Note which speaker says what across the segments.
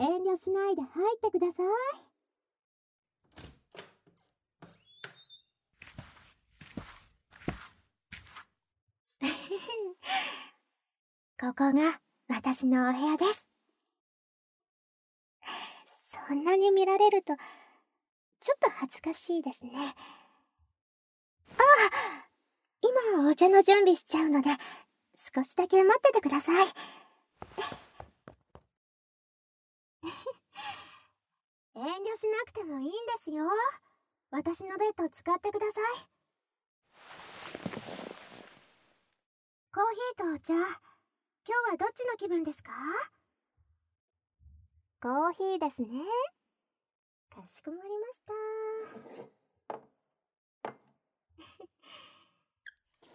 Speaker 1: 遠慮しないで入ってください。ここが私のお部屋です。そんなに見られるとちょっと恥ずかしいですね。今お茶の準備しちゃうので少しだけ待っててください。遠慮しなくてもいいんですよ。私のベッド使ってください。コーヒーとお茶、今日はどっちの気分ですか？コーヒーですね。かしこまりました。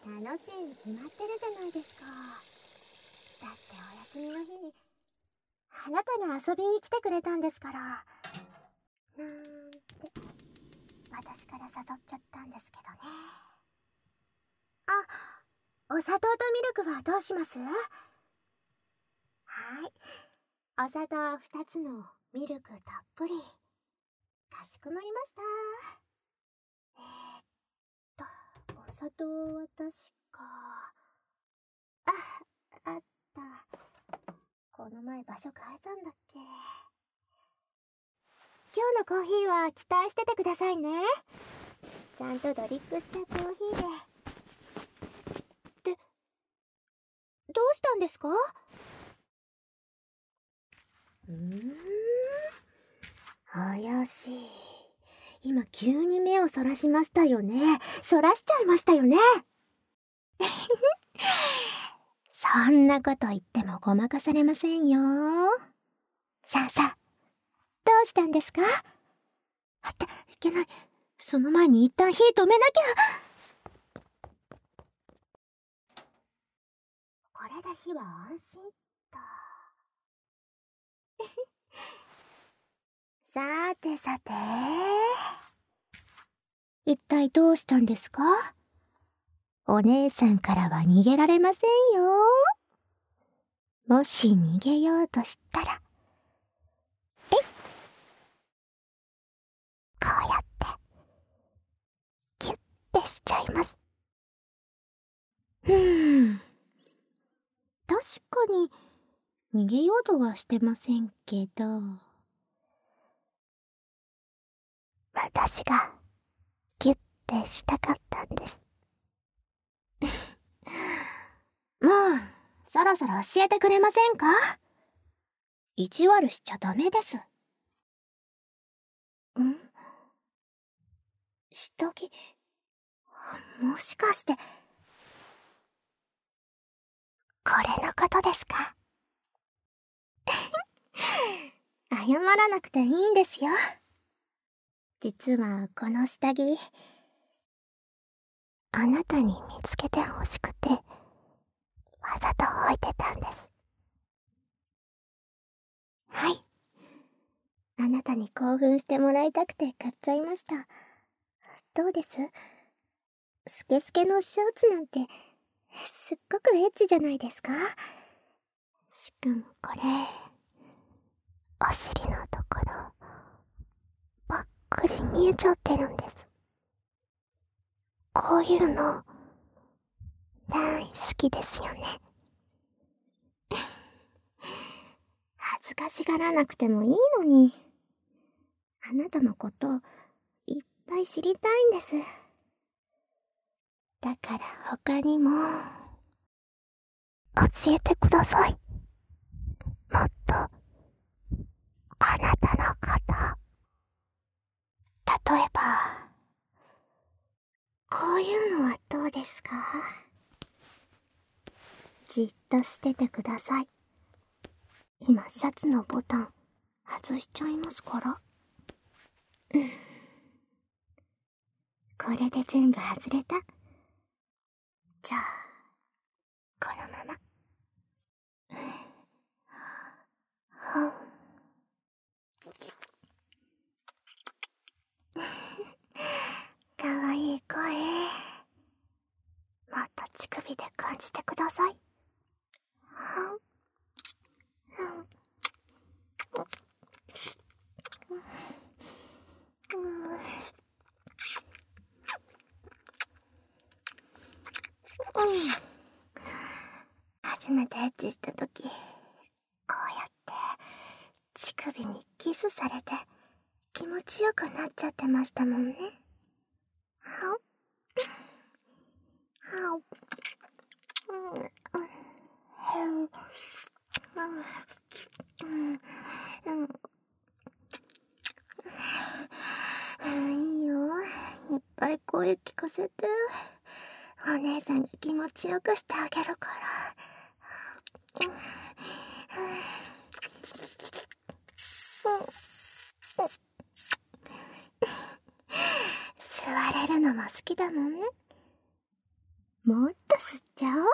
Speaker 1: 楽しいに決まってるじゃないですか。だってお休みの日にあなたが遊びに来てくれたんですから。なんて私から誘っちゃったんですけどね。お砂糖とミルクはどうします？はい、お砂糖2つのミルクたっぷり。かしこまりました。お砂糖は確かあった。この前場所変えたんだっけ。今日のコーヒーは期待しててくださいね。ちゃんとドリップしたコーヒーで。どうしたんですか？怪しい。今急に目をそらしましたよね。そらしちゃいましたよね。そんなこと言ってもごまかされませんよ。さあ、どうしたんですか？いけない。その前に一旦火止めなきゃ。これで火は安心と。さて一体どうしたんですか？お姉さんからは逃げられませんよ。もし逃げようとしたら、こうやってキュッてしちゃいます。確かに逃げようとはしてませんけど、私がギュッてしたかったんです。もうそろそろ教えてくれませんか？意地悪しちゃダメです。下着、もしかしてこれのことですか？謝らなくていいんですよ。実はこの下着、あなたに見つけてほしくてわざと置いてたんです。はい、あなたに興奮してもらいたくて買っちゃいました。どうです？スケスケのショーツなんてすっごくエッチじゃないですか？しかもこれ、お尻のところばっくり見えちゃってるんです。こういうの大好きですよね。恥ずかしがらなくてもいいのに。あなたのこといっぱい知りたいんです。だから他にも教えてください。もっとあなたのこと。例えばこういうのはどうですか？じっとしててください。今シャツのボタン外しちゃいますから。これで全部外れた。じゃあこのまま。かわいい声。もっと乳首で感じてください。 初めてエッチした時、こうやって乳首にキスされて気持ちよくなっちゃってましたもんね。いいよ。いっぱい声聞かせて。お姉さんが気持ちよくしてあげるから。吸われるのも好きだもんね。もっと吸っちゃおう。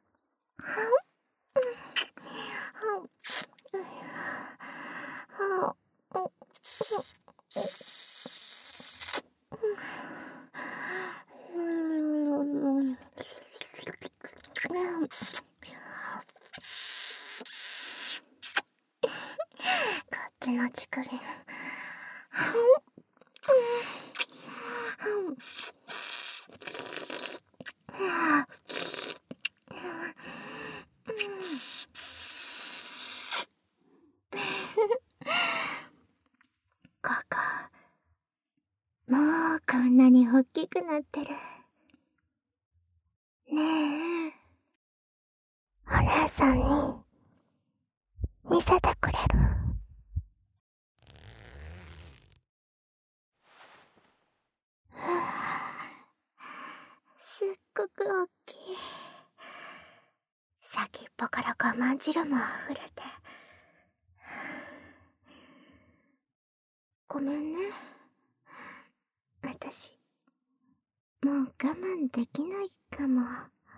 Speaker 1: こっちの乳首も。ここ、もうこんなに大きくなってる。ねえ、お姉さんに見せてくれる？すっごく大きい。先っぽから我慢汁も溢れて。ごめんね。私、もう我慢できないかも。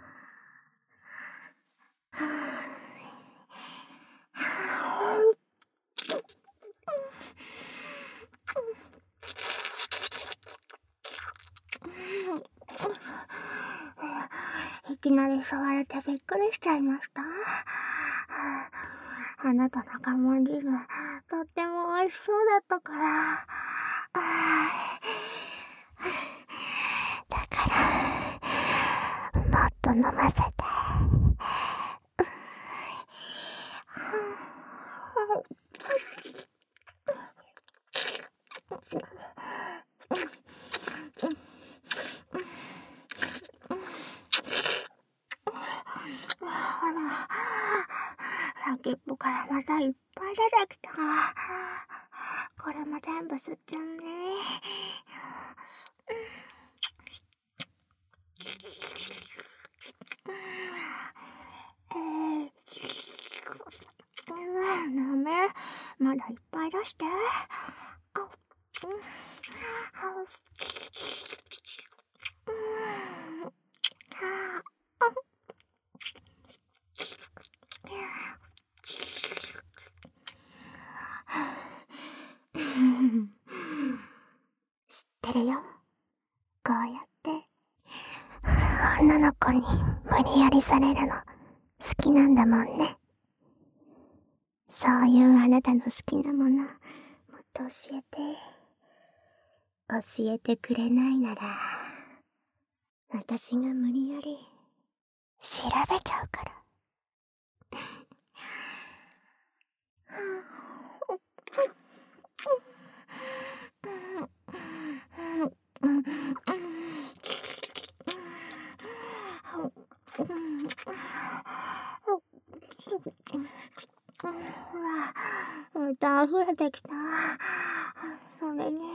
Speaker 1: いきなり触れてびっくりしちゃいました。あなたの我慢汁、とっても美味しそうだったから。だから、もっと飲ませて。ほら、先っぽからまたいっぱい出てきた。これも全部吸っちゃうね。ダメ。まだいっぱい出して。知ってるよ。こうやって女の子に無理やりされるの好きなんだもんね。そういうあなたの好きなもの、もっと教えて。教えてくれないなら、私が無理やり調べちゃうから。ほら、また溢れてきた。それに、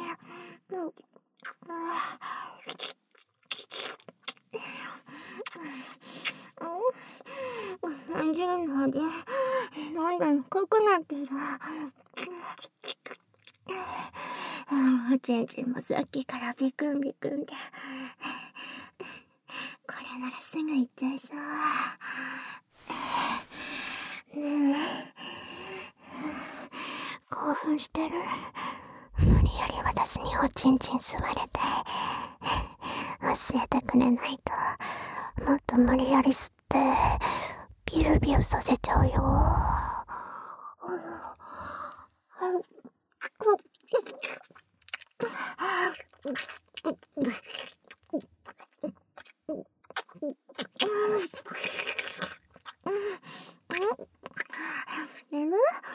Speaker 1: 感じるので、どんどん濃くなってる。おちんちんもさっきからビクンビクンで。これならすぐ行っちゃいそう。ねえ、興奮してる？無理やり私におちんちん吸われて、教えてくれないと、もっと無理やり吸って、ビュービューさせちゃうよ。 寝る？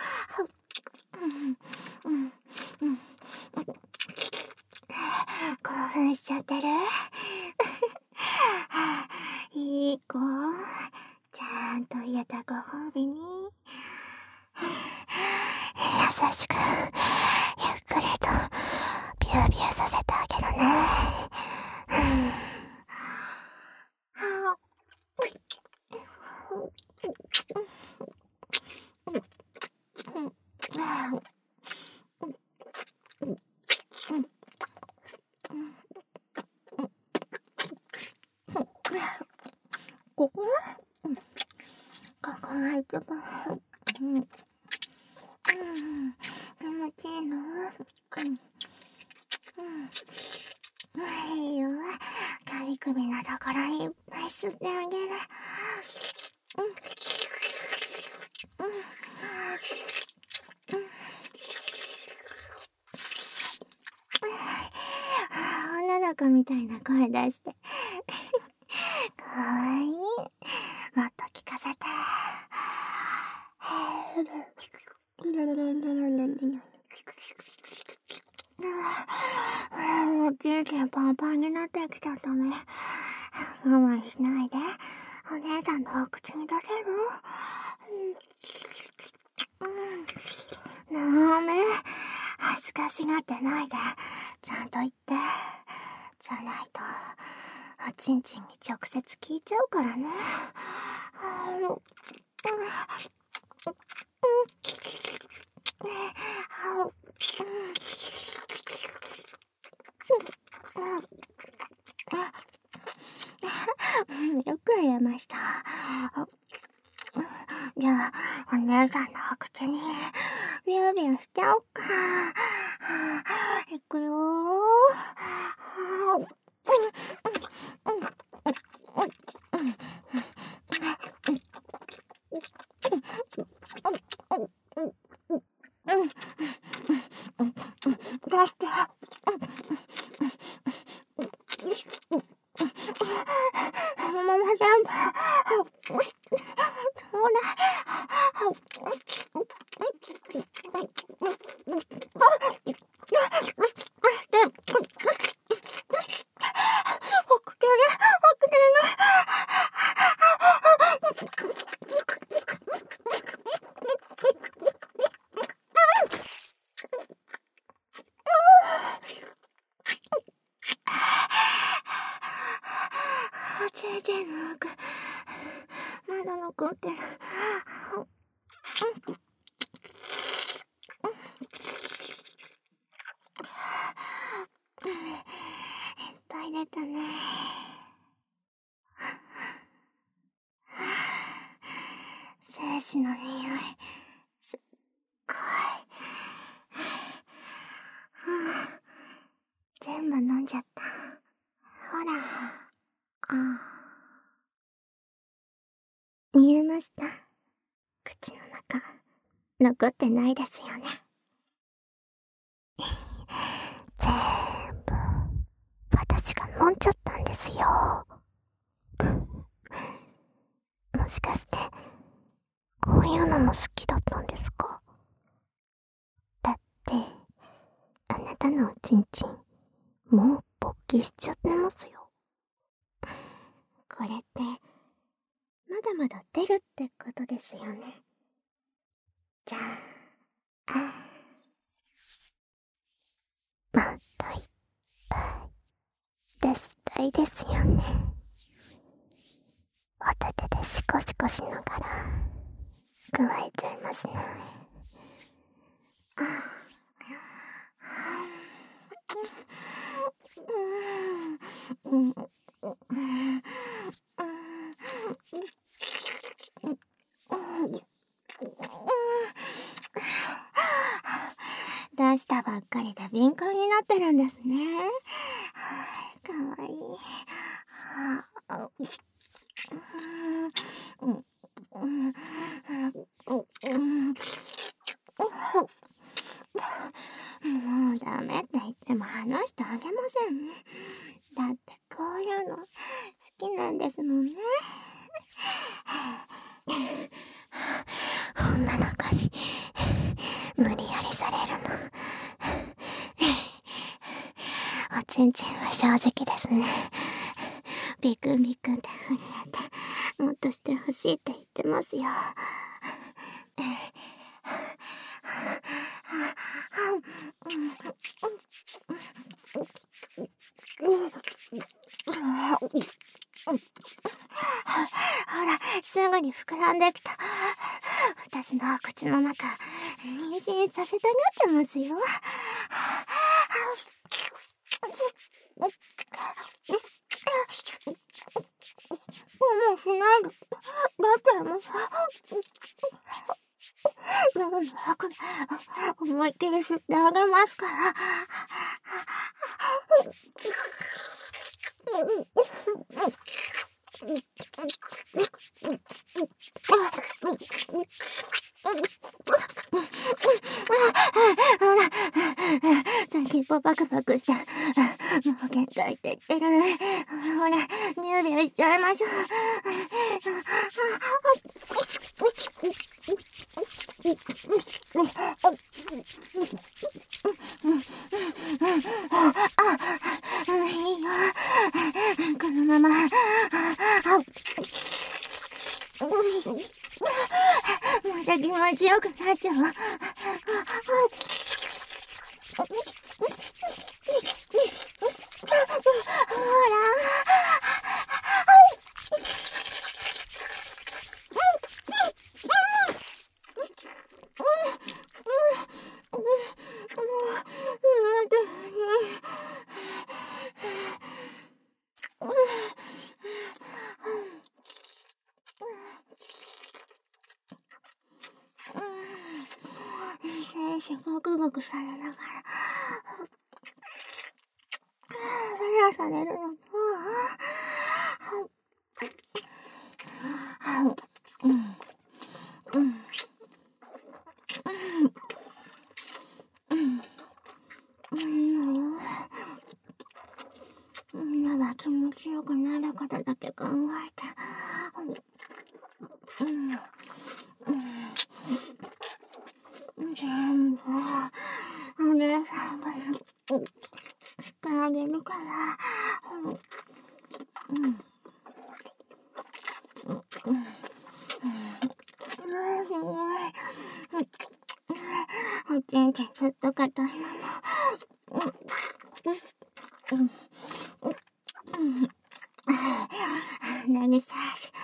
Speaker 1: 興奮しちゃってる？いい子。ちゃんと言えたご褒美に。優しく、ゆっくりと、ビュービューさせてあげるね。ここが一番、気持ちいいの？いいよ。首のところいっぱい吸ってあげる。女の子みたいな声出して。かわいい。もっと聞かせて。ピューピューパンパンになってきちゃったね。我慢しないで。お姉さんのお口に出せる？ダメ。恥ずかしがってないで。ちゃんと言って。じゃないと、おちんちんに直接聞いちゃうからね。よく言えました。じゃあ、お姉さんのお口にビュービューしちゃおっか。いくよ出して。ママ全部。そうだ。JJ の奥、まだ残ってる。いっぱい出たね。精子の匂い、すっごい。全部飲んじゃった。ほら。見えました？口の中、残ってないですよね。全部、私が飲んじゃったんですよ。もしかして、こういうのも好きだったんですか？だって、あなたのおちんちん、もう勃起しちゃってますよ。これって、まだまだ出るってことですよね。じゃあ、もっといっぱい出したいですよね。お手手でシコシコしながら加えちゃいますね。出したばっかりで敏感になってるんですね。かわいい。もうダメって言っても話してあげません。だってこういうの好きなんですもんね。 女の子に無理やりされるの。おちんちんは正直ですね。ビクンビクンってふにやってもっとしてほしいって言ってますよ。ほら、すぐに膨らんできた。私の口の中、妊娠させたがってますよ。もうしないで。だってもう、思いっきり吸ってあげますから。ほら、先っぽバクバクして、もう限界って言ってる。ほら、ビュービューしちゃいましょう。いいよ。このまま。また気持ちよくなっちゃう。ほら。ゴクゴクされながら、されるのも、みんなは気持ちよくなることだけ考えて、全部、お姉さんがしてあげるから、すごい。おちんちんずっと硬いまま。何さ、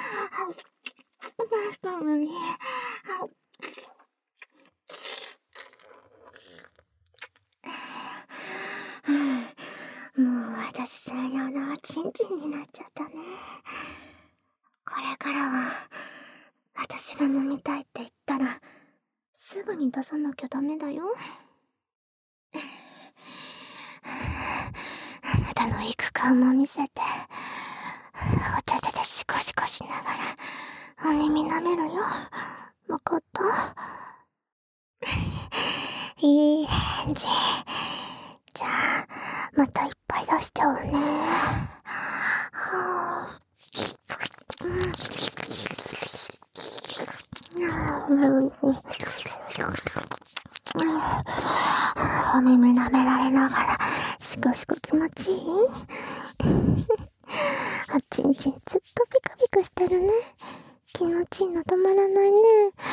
Speaker 1: 確かに。もう私専用のおちんちんになっちゃったね。これからは、私が飲みたいって言ったら、すぐに出さなきゃダメだよ。あなたの行く顔も見せて、お手手でシコシコしながら、お耳舐めるよ。わかった？いい返事。じゃあ、またいっぱい出しちゃうね。お耳舐められながら、シコシコ気持ちいい？おちんちんずっとピクピクしてるね。気持ちいいの止まらないね。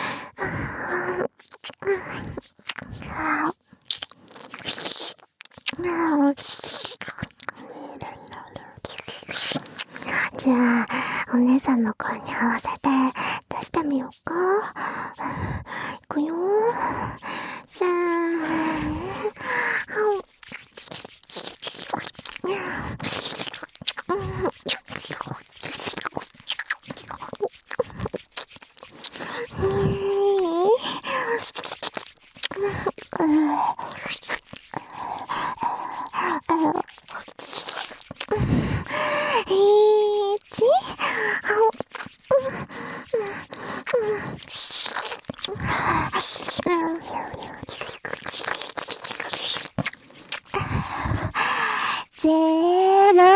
Speaker 1: じゃあ、お姉さんの声に合わせて出してみようか。いくよ。せーゼロ。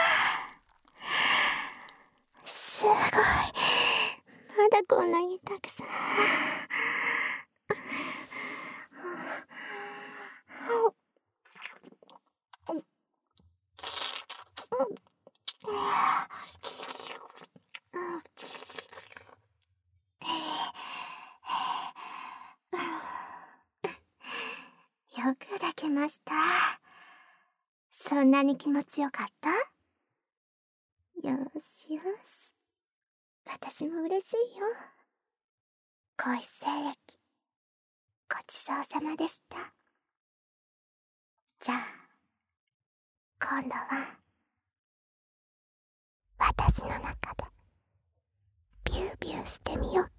Speaker 1: すごい。まだこんなにたくさけました。そんなに気持ちよかった？よしよし。私も嬉しいよ。恋精液、ごちそうさまでした。じゃあ、今度は、私の中で、ビュービューしてみようか。